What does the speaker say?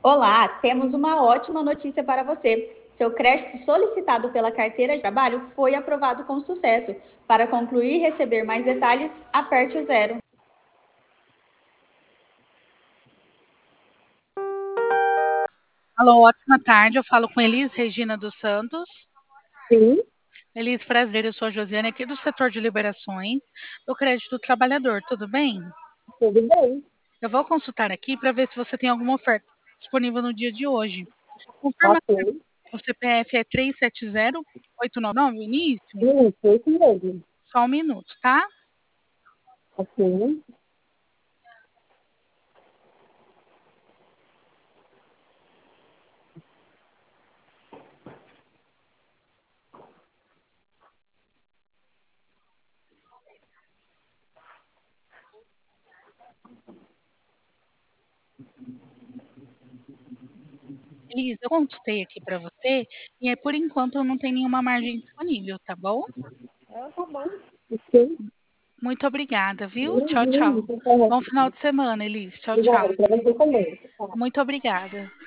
Olá, temos uma ótima notícia para você. Seu crédito solicitado pela carteira de trabalho foi aprovado com sucesso. Para concluir e receber mais detalhes, aperte o zero. Alô, ótima tarde. Eu falo com Elis Regina dos Santos. Sim, Elis, prazer. Eu sou a Josiane, aqui do setor de liberações do crédito do trabalhador. Tudo bem? tudo bem. Eu vou consultar aqui para ver se você tem alguma oferta disponível no dia de hoje. Confirma Ok. se o CPF é 370899, o início? Isso mesmo. Só um minuto, tá? Ok. Elis, eu consultei aqui para você e por enquanto eu não tenho nenhuma margem disponível, tá bom? Tá bom. Ok. Muito obrigada, viu? Tchau, tchau. Uhum, tá Bom ótimo. final de semana, Elis. Tchau, tchau. Obrigada, para você também. Tá. Muito obrigada.